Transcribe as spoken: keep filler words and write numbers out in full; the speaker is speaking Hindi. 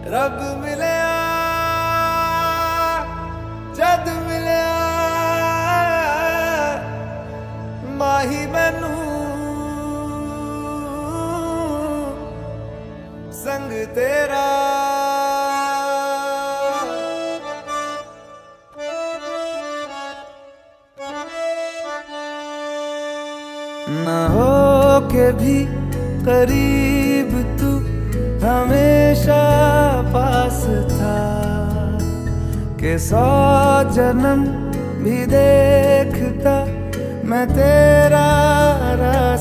रब मिलया जद मिलया माही मैनू संग तेरा ना हो के भी करीब तू हमेशा पास था के सौ जन्म भी देखता मैं तेरा रास्ता।